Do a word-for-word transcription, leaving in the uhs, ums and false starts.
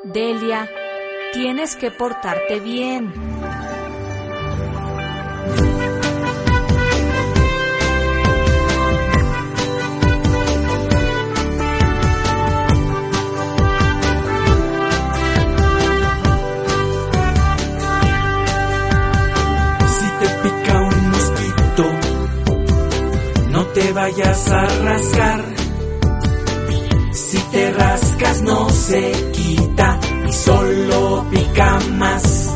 Delia, tienes que portarte bien. Si te pica un mosquito, no te vayas a rascar. Si te rascas no se quita y solo pica más.